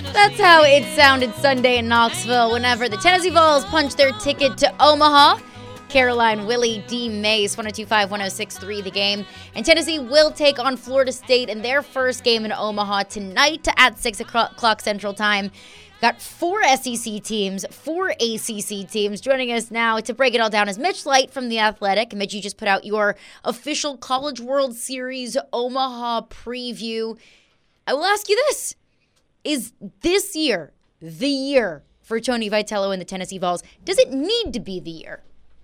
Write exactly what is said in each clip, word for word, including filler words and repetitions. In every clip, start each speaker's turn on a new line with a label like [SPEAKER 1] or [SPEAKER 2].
[SPEAKER 1] That's how it sounded Sunday in Knoxville whenever the Tennessee Vols punched their ticket to Omaha. Caroline Willie D. Mace, one oh two point five, one oh six point three the game. And Tennessee will take on Florida State in their first game in Omaha tonight at six o'clock Central Time. Got four S E C teams, four A C C teams. Joining us now to break it all down is Mitch Light from The Athletic. Mitch, you just put out your official College World Series Omaha preview. I will ask you this. Is this year the year for Tony Vitello and the Tennessee Vols? Does it need to be the year?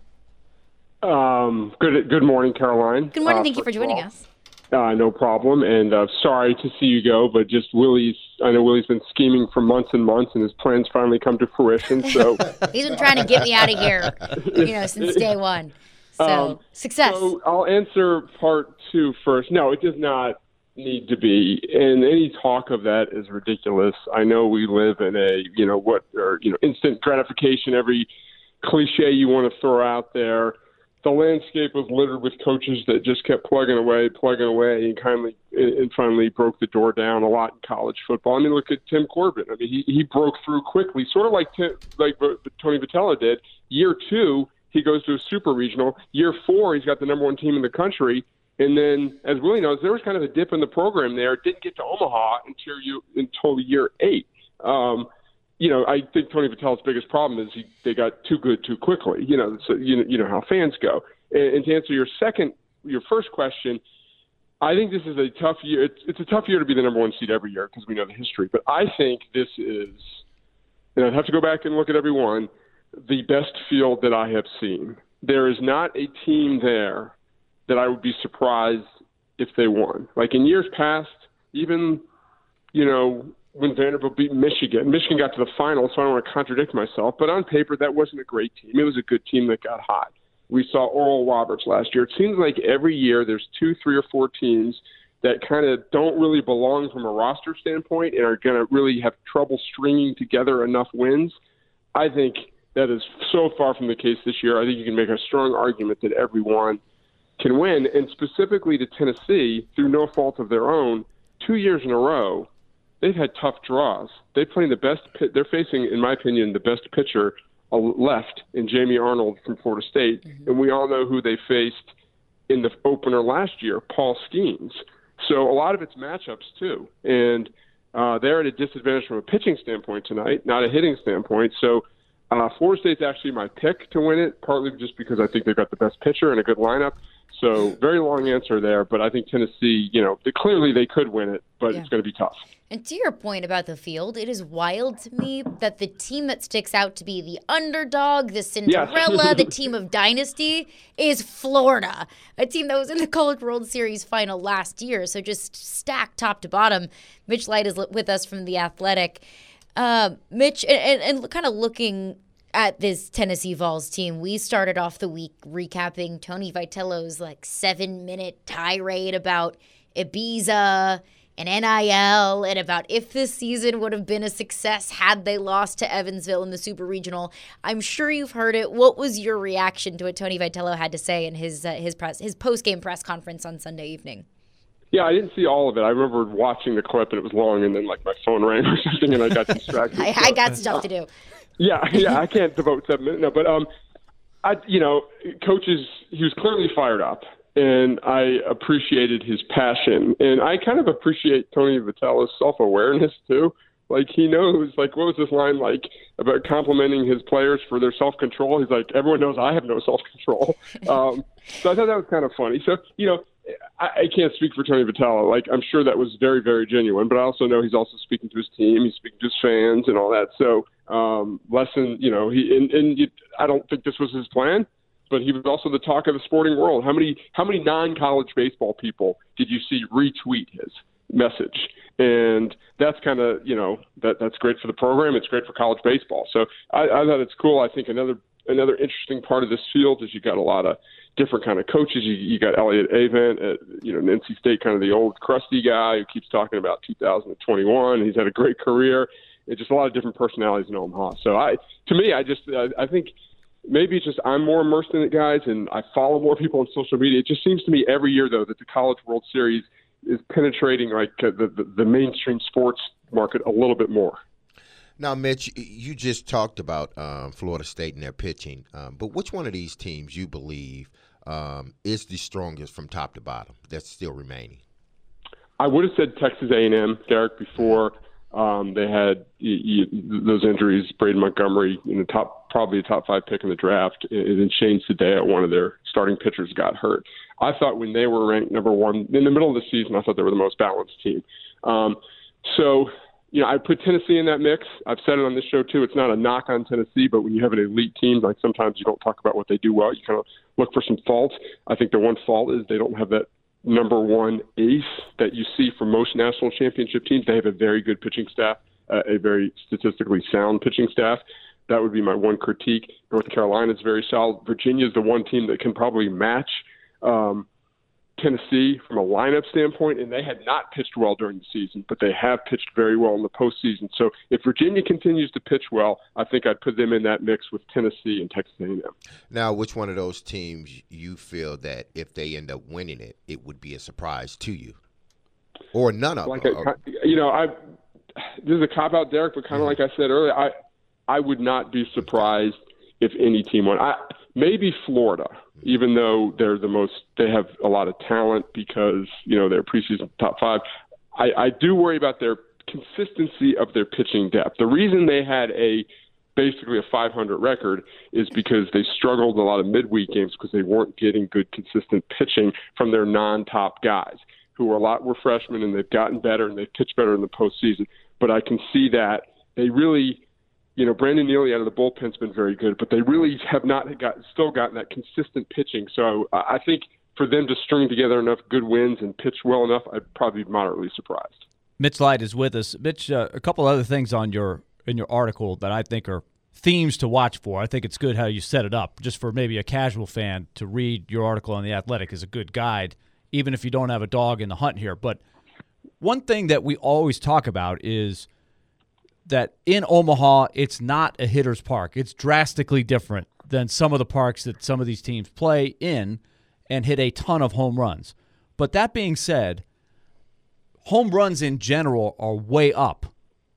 [SPEAKER 2] Um, good good morning, Caroline.
[SPEAKER 1] Good morning.
[SPEAKER 2] Uh,
[SPEAKER 1] Thank you for joining
[SPEAKER 2] all,
[SPEAKER 1] us.
[SPEAKER 2] Uh, no problem. And uh, sorry to see you go, but just Willie's, I know Willie's been scheming for months and months, and his plans finally come to fruition. So
[SPEAKER 1] he's been trying to get me out of here, you know, since day one. So,
[SPEAKER 2] um,
[SPEAKER 1] success.
[SPEAKER 2] So I'll answer part two first. No, it does not need to be. And any talk of that is ridiculous. I know we live in a, you know, what, or, you know, instant gratification, every cliche you want to throw out there. The landscape was littered with coaches that just kept plugging away, plugging away, and kindly and finally broke the door down a lot in college football. I mean, look at Tim Corbin. I mean, he, he broke through quickly, sort of like Tim, like Tony Vitello did. Year two, he goes to a super regional. Year four, he's got the number one team in the country. And then, as Willie knows, there was kind of a dip in the program there. It didn't get to Omaha until you until year eight. Um, You know, I think Tony Vitello's biggest problem is he, they got too good too quickly. You know, so you know, you know how fans go. And, and to answer your second, your first question, I think this is a tough year. It's, it's a tough year to be the number one seed every year because we know the history. But I think this is, and I'd have to go back and look at every one, the best field that I have seen. There is not a team there that I would be surprised if they won. Like in years past, even, you know, when Vanderbilt beat Michigan. Michigan got to the final, so I don't want to contradict myself. But on paper, that wasn't a great team. It was a good team that got hot. We saw Oral Roberts last year. It seems like every year there's two, three, or four teams that kind of don't really belong from a roster standpoint and are going to really have trouble stringing together enough wins. I think that is so far from the case this year. I think you can make a strong argument that everyone can win. And specifically to Tennessee, through no fault of their own, two years in a row, they've had tough draws. They play the best. They're facing, in my opinion, the best pitcher left in Jamie Arnold from Florida State, mm-hmm. and we all know who they faced in the opener last year, Paul Skeens. So a lot of it's matchups too, and uh, they're at a disadvantage from a pitching standpoint tonight, not a hitting standpoint. So uh, Florida State's actually my pick to win it, partly just because I think they've got the best pitcher and a good lineup. So very long answer there, but I think Tennessee, you know, they, clearly they could win it, but yeah. It's going to be tough.
[SPEAKER 1] And to your point about the field, it is wild to me that the team that sticks out to be the underdog, the Cinderella, yes. the team of dynasty is Florida, a team that was in the College World Series final last year. So just stacked top to bottom. Mitch Light is with us from The Athletic. Uh, Mitch, and, and kind of looking at this Tennessee Vols team, we started off the week recapping Tony Vitello's like seven-minute tirade about Ibiza and N I L and about if this season would have been a success had they lost to Evansville in the Super Regional. I'm sure you've heard it. What was your reaction to what Tony Vitello had to say in his uh, his press his post-game press conference on Sunday evening?
[SPEAKER 2] Yeah, I didn't see all of it. I remember watching the clip, and it was long, and then like my phone rang or something, and I got distracted.
[SPEAKER 1] I,
[SPEAKER 2] so,
[SPEAKER 1] I got stuff to do.
[SPEAKER 2] Yeah, yeah, I can't devote seven minutes. No, but um, I, you know, coaches, he was clearly fired up, and I appreciated his passion, and I kind of appreciate Tony Vitello's self-awareness too. Like he knows, like what was this line like about complimenting his players for their self-control? He's like, everyone knows I have no self-control. Um, so I thought that was kind of funny. So you know. I, I can't speak for Tony Vitello. Like, I'm sure that was very, very genuine, but I also know he's also speaking to his team. He's speaking to his fans and all that. So, um, lesson, you know, he, and, and you, I don't think this was his plan, but he was also the talk of the sporting world. How many, how many non-college baseball people did you see retweet his message? And that's kind of, you know, that that's great for the program. It's great for college baseball. So I, I thought it's cool. I think another, another interesting part of this field is you got a lot of different kind of coaches. You, you got Elliott Avent at, you know, N C State, kind of the old crusty guy who keeps talking about two thousand twenty-one. He's had a great career. It's just a lot of different personalities in Omaha. So I, to me, I just, I, I think maybe it's just I'm more immersed in it, guys, and I follow more people on social media. It just seems to me every year, though, that the College World Series is penetrating like uh, the, the the mainstream sports market a little bit more.
[SPEAKER 3] Now, Mitch, you just talked about um, Florida State and their pitching, um, but which one of these teams you believe um, is the strongest from top to bottom that's still remaining?
[SPEAKER 2] I would have said Texas A and M, Derek, before um, they had y- y- those injuries. Braden Montgomery, in the top, probably a top five pick in the draft, and then Shane Sadea, one of their starting pitchers, got hurt. I thought when they were ranked number one in the middle of the season, I thought they were the most balanced team. Um, so, you know, I put Tennessee in that mix. I've said it on this show too. It's not a knock on Tennessee, but when you have an elite team, like sometimes you don't talk about what they do well. You kind of look for some faults. I think the one fault is they don't have that number one ace that you see from most national championship teams. They have a very good pitching staff, uh, a very statistically sound pitching staff. That would be my one critique. North Carolina is very solid. Virginia is the one team that can probably match um, Tennessee from a lineup standpoint, and they had not pitched well during the season, but they have pitched very well in the postseason. So if Virginia continues to pitch well, I think I'd put them in that mix with Tennessee and Texas A and M.
[SPEAKER 3] Now, which one of those teams you feel that if they end up winning it, it would be a surprise to you, or none of
[SPEAKER 2] like
[SPEAKER 3] them?
[SPEAKER 2] A, you know, I this is a cop out, Derek, but kind of mm-hmm. like I said earlier, I I would not be surprised if any team won. I, maybe Florida, even though they're the most, they have a lot of talent because, you know, they're preseason top five. I, I do worry about their consistency of their pitching depth. The reason they had a basically a five hundred record is because they struggled a lot of midweek games because they weren't getting good, consistent pitching from their non-top guys, who were a lot were freshmen, and they've gotten better and they've pitched better in the postseason. But I can see that they really, you know, Brandon Neely out of the bullpen's been very good, but they really have not got still gotten that consistent pitching. So I think for them to string together enough good wins and pitch well enough, I'd probably be moderately surprised.
[SPEAKER 4] Mitch Light is with us. Mitch, uh, a couple other things on your in your article that I think are themes to watch for. I think it's good how you set it up. Just for maybe a casual fan to read your article on The Athletic is a good guide, even if you don't have a dog in the hunt here. But one thing that we always talk about is that in Omaha, it's not a hitter's park. It's drastically different than some of the parks that some of these teams play in and hit a ton of home runs. But that being said, home runs in general are way up.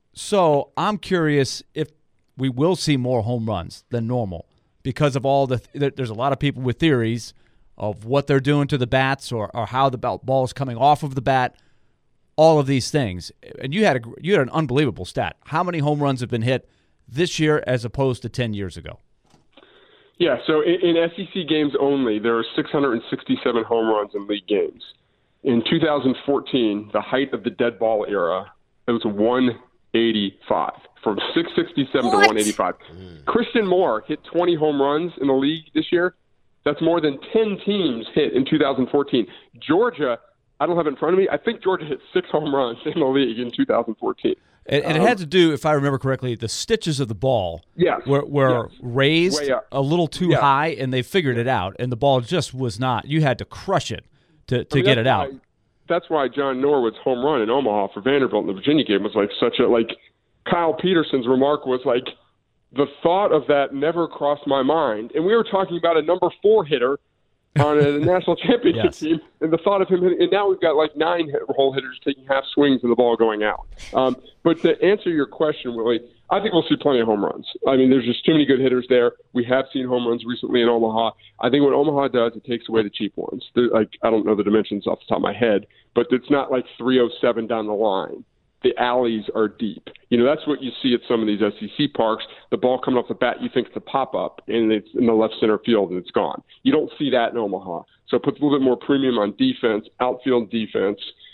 [SPEAKER 4] So I'm curious if we will see more home runs than normal because of all the th- – there's a lot of people with theories of what they're doing to the bats or, or how the ball is coming off of the bat, all of these things. And you had a, you had an unbelievable stat. How many home runs have been hit this year as opposed to ten years ago?
[SPEAKER 2] Yeah, so in, in S E C games only, there are six hundred sixty-seven home runs in league games. In two thousand fourteen, the height of the dead ball era, it was one eighty-five, from six sixty-seven
[SPEAKER 1] what?
[SPEAKER 2] to one eighty-five. Mm. Christian Moore hit twenty home runs in the league this year. That's more than ten teams hit in two thousand fourteen. Georgia, I don't have it in front of me. I think Georgia hit six home runs in the league in two thousand fourteen.
[SPEAKER 4] And, and um, it had to do, if I remember correctly, the stitches of the ball
[SPEAKER 2] yes,
[SPEAKER 4] were, were
[SPEAKER 2] yes.
[SPEAKER 4] raised a little too
[SPEAKER 2] yeah.
[SPEAKER 4] high, and they figured it out, and the ball just was not. You had to crush it to, to I mean, get it out.
[SPEAKER 2] Why, that's why John Norwood's home run in Omaha for Vanderbilt in the Virginia game was like such a, like, Kyle Peterson's remark was like, the thought of that never crossed my mind. And we were talking about a number four hitter on a national championship yes. team, and the thought of him hitting, and now we've got like nine hit, hole hitters taking half swings and the ball going out. Um, but to answer your question, Willie, I think we'll see plenty of home runs. I mean, there's just too many good hitters there. We have seen home runs recently in Omaha. I think what Omaha does, it takes away the cheap ones. They're like, I don't know the dimensions off the top of my head, but it's not like three oh seven down the line. The alleys are deep. You know, that's what you see at some of these S E C parks. The ball coming off the bat, you think it's a pop-up, and it's in the left center field, and it's gone. You don't see that in Omaha. So it puts a little bit more premium on defense, outfield defense,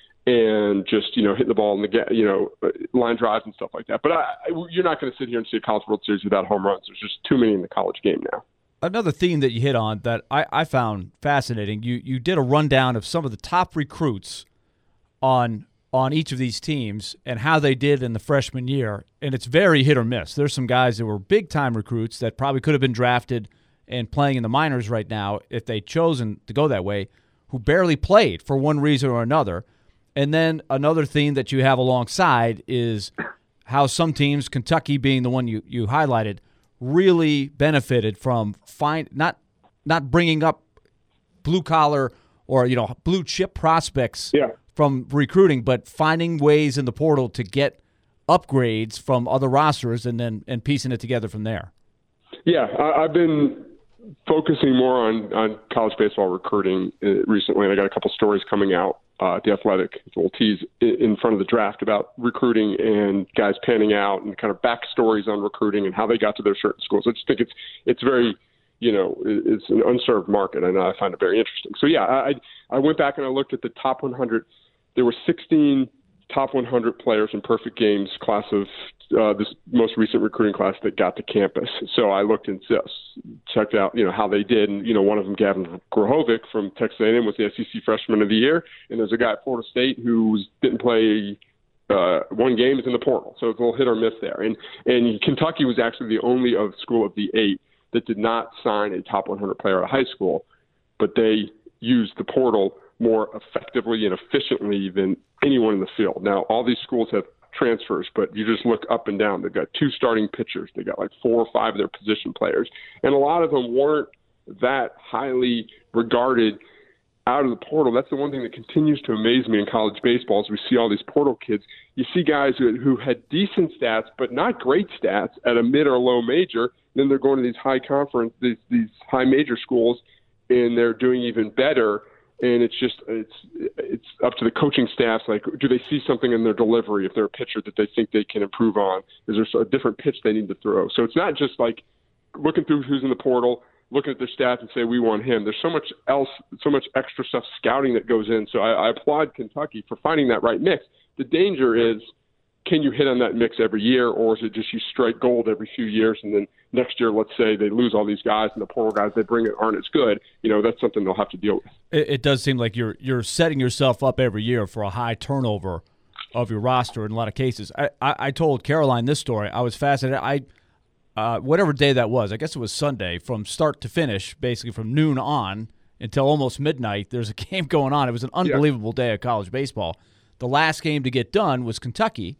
[SPEAKER 2] and just, you know, hitting the ball in the, you know, line drives and stuff like that. But I, you're not going to sit here and see a College World Series without home runs. There's just too many in the college game now.
[SPEAKER 4] Another theme that you hit on that I, I found fascinating, you you did a rundown of some of the top recruits on – on each of these teams and how they did in the freshman year, and it's very hit or miss. There's some guys that were big-time recruits that probably could have been drafted and playing in the minors right now if they'd chosen to go that way, who barely played for one reason or another. And then another theme that you have alongside is how some teams, Kentucky being the one you, you highlighted, really benefited from find not not bringing up blue-collar or, you know, blue-chip prospects yeah. from recruiting, but finding ways in the portal to get upgrades from other rosters and then and piecing it together from there.
[SPEAKER 2] Yeah, I, I've been focusing more on, on college baseball recruiting uh, recently, and I got a couple stories coming out uh, at The Athletic, little tease in front of the draft about recruiting and guys panning out and kind of backstories on recruiting and how they got to their certain schools. I just think it's it's very, you know, it's an unserved market, and I find it very interesting. So, yeah, I I went back and I looked at the top one hundred. There were sixteen top one hundred players in Perfect Games class of uh, this most recent recruiting class that got to campus. So I looked and just checked out, you know, how they did. And, you know, one of them, Gavin Grohovic from Texas A and M, was the S E C Freshman of the Year. And there's a guy at Florida State who didn't play uh, one game, is in the portal. So it's a little hit or miss there. And, and Kentucky was actually the only of school of the eight that did not sign a top one hundred player out of high school, but they used the portal more effectively and efficiently than anyone in the field. Now, all these schools have transfers, but you just look up and down. They've got two starting pitchers. They got like four or five of their position players. And a lot of them weren't that highly regarded out of the portal. That's the one thing that continues to amaze me in college baseball is we see all these portal kids. You see guys who, who had decent stats, but not great stats at a mid or low major. Then they're going to these high conference, these, these high major schools, and they're doing even better. And it's just it's it's up to the coaching staffs. Like, do they see something in their delivery if they're a pitcher that they think they can improve on? Is there a different pitch they need to throw? So it's not just like looking through who's in the portal, looking at their stats and say we want him. There's so much else, so much extra stuff, scouting that goes in. So I, I applaud Kentucky for finding that right mix. The danger is, can you hit on that mix every year, or is it just you strike gold every few years and then next year, let's say they lose all these guys and the portal guys they bring in aren't as good? You know, that's something they'll have to deal with.
[SPEAKER 4] It, it does seem like you're you're setting yourself up every year for a high turnover of your roster in a lot of cases. I, I, I told Caroline this story. I was fascinated. I uh, whatever day that was, I guess it was Sunday, from start to finish, basically from noon on until almost midnight, there's a game going on. It was an unbelievable yeah. day of college baseball. The last game to get done was Kentucky.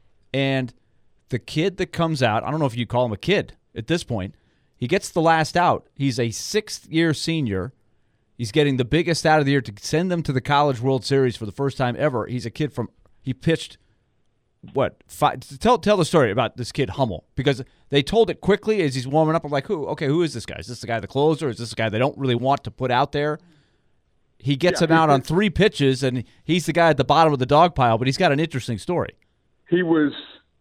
[SPEAKER 4] And the kid that comes out, I don't know if you call him a kid at this point, he gets the last out. He's a sixth-year senior. He's getting the biggest out of the year to send them to the College World Series for the first time ever. He's a kid from – he pitched, what, five, tell tell the story about this kid Hummel, because they told it quickly as he's warming up. I'm like, who? Okay, who is this guy? Is this the guy, the closer? Is this the guy they don't really want to put out there? He gets yeah, him out on three pitches, and he's the guy at the bottom of the dog pile, but he's got an interesting story.
[SPEAKER 2] He was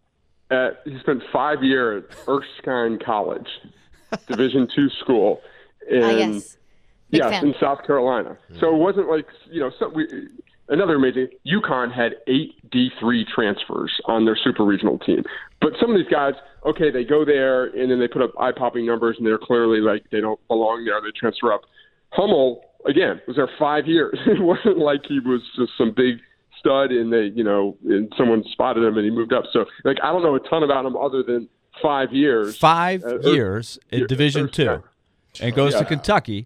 [SPEAKER 2] at, he spent five years at Erskine College, Division two school. In,
[SPEAKER 1] uh, yes. Big
[SPEAKER 2] yes,
[SPEAKER 1] fan.
[SPEAKER 2] in South Carolina. Mm-hmm. So it wasn't like, you know, some, we, another amazing, UConn had eight D three transfers on their super regional team. But some of these guys, okay, they go there and then they put up eye-popping numbers and they're clearly like they don't belong there. They transfer up. Hummel, again, was there five years. It wasn't like he was just some big stud and they, you know, and someone spotted him and he moved up. So, like, I don't know a ton about him other than five years.
[SPEAKER 4] Five
[SPEAKER 2] uh,
[SPEAKER 4] years
[SPEAKER 2] or,
[SPEAKER 4] in Division Two, yeah. and goes
[SPEAKER 2] yeah.
[SPEAKER 4] to Kentucky.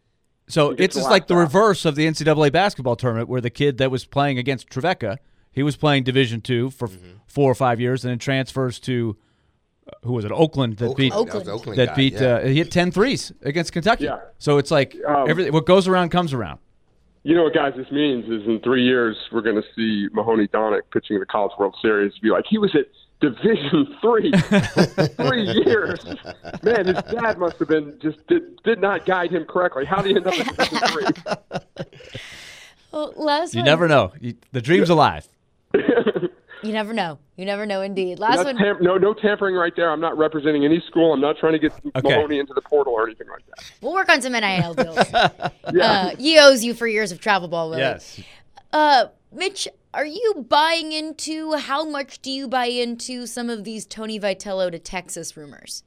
[SPEAKER 4] So it's just like the reverse of the N C double A basketball tournament, where the kid that was playing against Trevecca, he was playing Division Two for mm-hmm. four or five years, and then transfers to uh, who was it? Oakland that
[SPEAKER 3] Oakland.
[SPEAKER 4] beat
[SPEAKER 3] Oakland. That, Oakland
[SPEAKER 4] that
[SPEAKER 3] guy,
[SPEAKER 4] beat.
[SPEAKER 3] Yeah.
[SPEAKER 4] Uh, he hit ten threes against Kentucky.
[SPEAKER 2] Yeah.
[SPEAKER 4] So it's like
[SPEAKER 2] um,
[SPEAKER 4] everything. What goes around comes around.
[SPEAKER 2] You know what, guys, this means is in three years we're going to see Mahoney Donick pitching in the College World Series be like, he was at Division Three, three years. Man, his dad must have been just did, did not guide him correctly. How did he end up at Division Three?
[SPEAKER 1] Well, last
[SPEAKER 4] you
[SPEAKER 1] one.
[SPEAKER 4] never know. You, the dream's alive.
[SPEAKER 1] You never know. You never know, indeed. Last one.
[SPEAKER 2] Tam- no, no tampering right there. I'm not representing any school. I'm not trying to get
[SPEAKER 4] okay.
[SPEAKER 2] Mahoney into the portal or anything like that.
[SPEAKER 1] We'll work on some N I L deals.
[SPEAKER 2] yeah.
[SPEAKER 1] uh, he owes you for years of travel ball, Willie.
[SPEAKER 4] Yes.
[SPEAKER 1] Uh, Mitch, are you buying into, how much do you buy into some of these Tony Vitello to Texas rumors?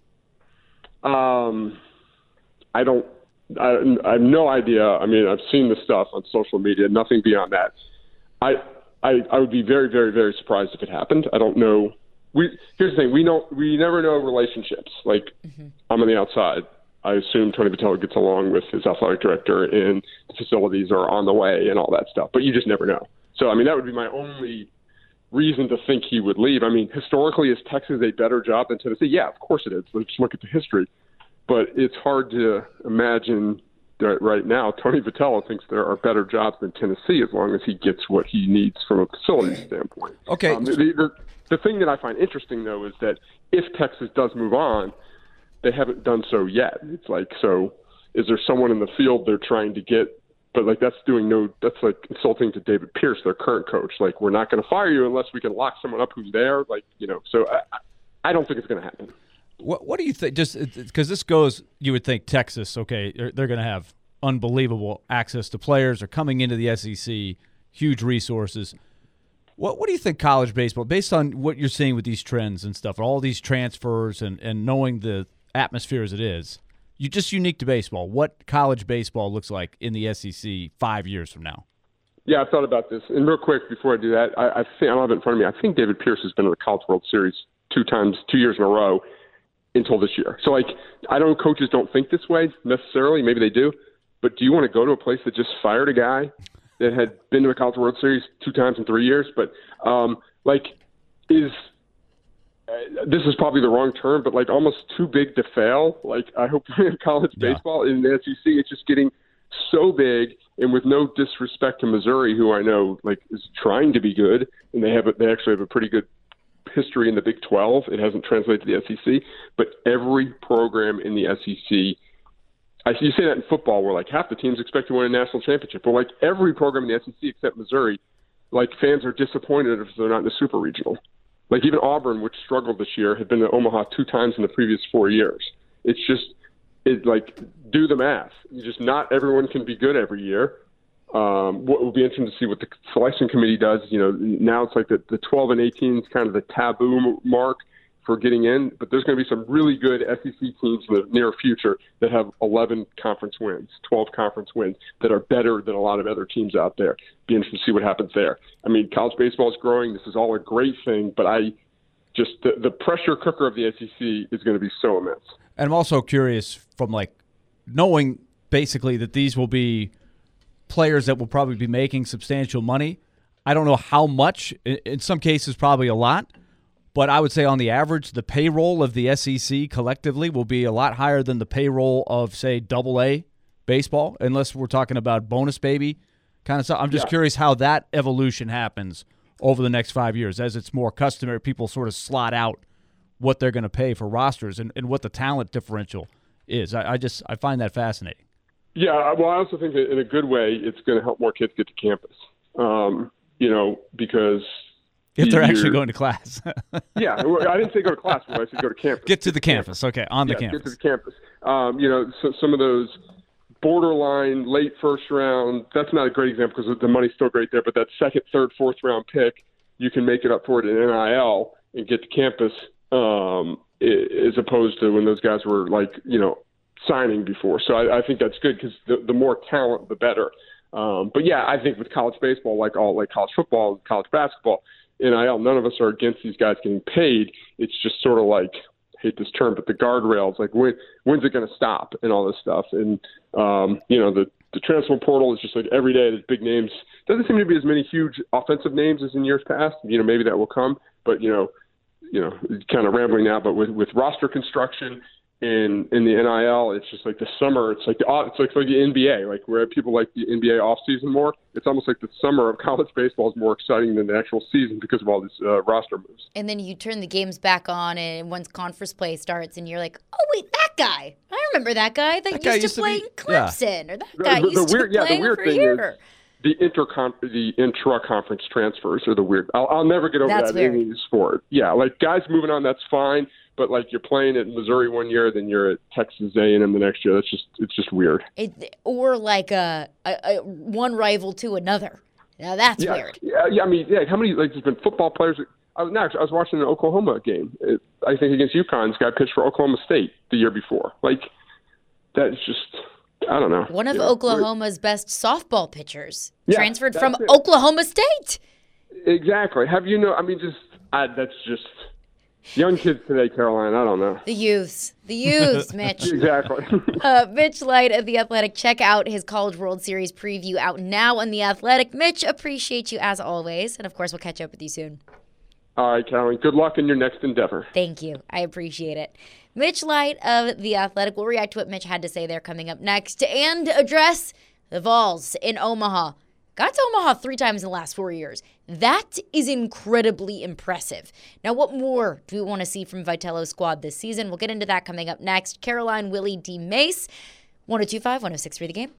[SPEAKER 2] Um, I don't, I, I have no idea. I mean, I've seen the stuff on social media, nothing beyond that. I, I, I would be very, very, very surprised if it happened. I don't know. We here's the thing: we don't, we never know relationships. Like, mm-hmm. I'm on the outside. I assume Tony Vitello gets along with his athletic director, and the facilities are on the way, and all that stuff. But you just never know. So, I mean, that would be my only reason to think he would leave. I mean, historically, is Texas a better job than Tennessee? Yeah, of course it is. Let's look at the history. But it's hard to imagine right now, Tony Vitello thinks there are better jobs than Tennessee as long as he gets what he needs from a facility standpoint.
[SPEAKER 4] Okay.
[SPEAKER 2] Um, the, the, the thing that I find interesting, though, is that if Texas does move on, they haven't done so yet. It's like, so is there someone in the field they're trying to get? But, like, that's doing no – that's, like, insulting to David Pierce, their current coach. Like, we're not going to fire you unless we can lock someone up who's there. Like, you know, so I, I don't think it's going to happen.
[SPEAKER 4] What What do you think? Just because this goes, you would think Texas, okay, they're, they're going to have unbelievable access to players. They're coming into the S E C, huge resources. What What do you think college baseball, based on what you're seeing with these trends and stuff, all these transfers and, and knowing the atmosphere as it is, you just unique to baseball, what college baseball looks like in the S E C five years from now?
[SPEAKER 2] Yeah, I've thought about this. And real quick, before I do that, I, I think I don't have it in front of me. I think David Pierce has been in the College World Series two times, two years in a row, until this year. So, like, I don't know, coaches don't think this way necessarily. Maybe they do. But do you want to go to a place that just fired a guy that had been to a College World Series two times in three years? But, um, like, is uh, – this is probably the wrong term, but, like, almost too big to fail. Like, I hope in college
[SPEAKER 4] Yeah.
[SPEAKER 2] baseball in the S E C, it's just getting so big, and with no disrespect to Missouri, who I know, like, is trying to be good, and they have a, they actually have a pretty good history in the Big twelve. It hasn't translated to the S E C, but every program in the S E C, I you say that in football, where like half the teams expect to win a national championship, but like every program in the S E C except Missouri, like fans are disappointed if they're not in the super regional. Like even Auburn, which struggled this year, had been to Omaha two times in the previous four years. It's just, it like do the math. You just not everyone can be good every year. Um, what will be interesting to see what the selection committee does. You know, now it's like the, the twelve and eighteen is kind of the taboo mark for getting in, but there's going to be some really good S E C teams in the near future that have eleven conference wins, twelve conference wins that are better than a lot of other teams out there. Be interesting to see what happens there. I mean, college baseball is growing. This is all a great thing, but I just the, the pressure cooker of the S E C is going to be so immense.
[SPEAKER 4] And I'm also curious from like knowing basically that these will be players that will probably be making substantial money. I don't know how much. In some cases, probably a lot. But I would say on the average, the payroll of the S E C collectively will be a lot higher than the payroll of, say, double A baseball, unless we're talking about bonus baby kind of stuff. I'm just
[SPEAKER 2] Yeah.
[SPEAKER 4] curious how that evolution happens over the next five years as it's more customary. People sort of slot out what they're going to pay for rosters and, and what the talent differential is. I, I just I find that fascinating.
[SPEAKER 2] Yeah, well, I also think that in a good way, it's going to help more kids get to campus. Um, you know, because
[SPEAKER 4] if they're actually going to class.
[SPEAKER 2] yeah, well, I didn't say go to class, but I said go to campus.
[SPEAKER 4] Get to the campus. campus. Okay, on the
[SPEAKER 2] yeah,
[SPEAKER 4] campus.
[SPEAKER 2] Get to the campus. Um, you know, so some of those borderline late first round, that's not a great example because the money's still great there, but that second, third, fourth round pick, you can make it up for it in N I L and get to campus um, as opposed to when those guys were like, you know, signing before. So I, I think that's good because the, the more talent, the better. Um, but yeah, I think with college baseball, like all like college football and college basketball, N I L, none of us are against these guys getting paid. It's just sort of like, I hate this term, but the guardrails, like when when's it going to stop and all this stuff. And, um, you know, the, the transfer portal is just like every day there's big names. Doesn't seem to be as many huge offensive names as in years past. You know, maybe that will come, but, you know, you know, kind of rambling now, but with, with roster construction in in the N I L, it's just like the summer. It's like the it's like, like the N B A, like where people like the N B A off season more. It's almost like the summer of college baseball is more exciting than the actual season because of all these uh, roster moves.
[SPEAKER 1] And then you turn the games back on, and once conference play starts, and you're like, "Oh wait, that guy! I remember that guy that,
[SPEAKER 4] That
[SPEAKER 1] used,
[SPEAKER 4] guy
[SPEAKER 1] to
[SPEAKER 4] used to
[SPEAKER 1] play
[SPEAKER 4] be-
[SPEAKER 1] in Clemson,
[SPEAKER 2] yeah.
[SPEAKER 1] or that guy
[SPEAKER 2] the, the
[SPEAKER 1] used
[SPEAKER 2] weird,
[SPEAKER 1] to
[SPEAKER 2] yeah,
[SPEAKER 1] play
[SPEAKER 2] the weird
[SPEAKER 1] over
[SPEAKER 2] thing
[SPEAKER 1] here."
[SPEAKER 2] Is the intercon the intra-conference transfers are the weird. I'll, I'll never get over
[SPEAKER 1] That's
[SPEAKER 2] that in
[SPEAKER 1] weird.
[SPEAKER 2] any sport. Yeah, like guys moving on, that's fine. But like you're playing at Missouri one year, then you're at Texas A and M the next year. That's just it's just weird.
[SPEAKER 1] It, or like a, a, a one rival to another. Now that's
[SPEAKER 2] yeah,
[SPEAKER 1] weird.
[SPEAKER 2] Yeah, yeah. I mean, yeah. How many like there's been football players? I was next. I was watching an Oklahoma game. It, I think against UConn. This guy pitched for Oklahoma State the year before. Like that's just. I don't know.
[SPEAKER 1] One of
[SPEAKER 2] you know,
[SPEAKER 1] Oklahoma's best softball pitchers
[SPEAKER 2] Yeah,
[SPEAKER 1] transferred
[SPEAKER 2] that's
[SPEAKER 1] from
[SPEAKER 2] it.
[SPEAKER 1] Oklahoma State.
[SPEAKER 2] Exactly. Have you know? I mean, just I, that's just young kids today, Caroline. I don't know.
[SPEAKER 1] The youths. The youths, Mitch.
[SPEAKER 2] Exactly.
[SPEAKER 1] Uh, Mitch Light of The Athletic. Check out his College World Series preview out now on The Athletic. Mitch, appreciate you as always. And, of course, we'll catch up with you soon.
[SPEAKER 2] All right, Carolyn. Good luck in your next endeavor.
[SPEAKER 1] Thank you. I appreciate it. Mitch Light of The Athletic. We'll react to what Mitch had to say there coming up next and address the Vols in Omaha. Got to Omaha three times in the last four years. That is incredibly impressive. Now, what more do we want to see from Vitello's squad this season? We'll get into that coming up next. Caroline Willie D. Mace, one oh two point five, one oh six point three The Game.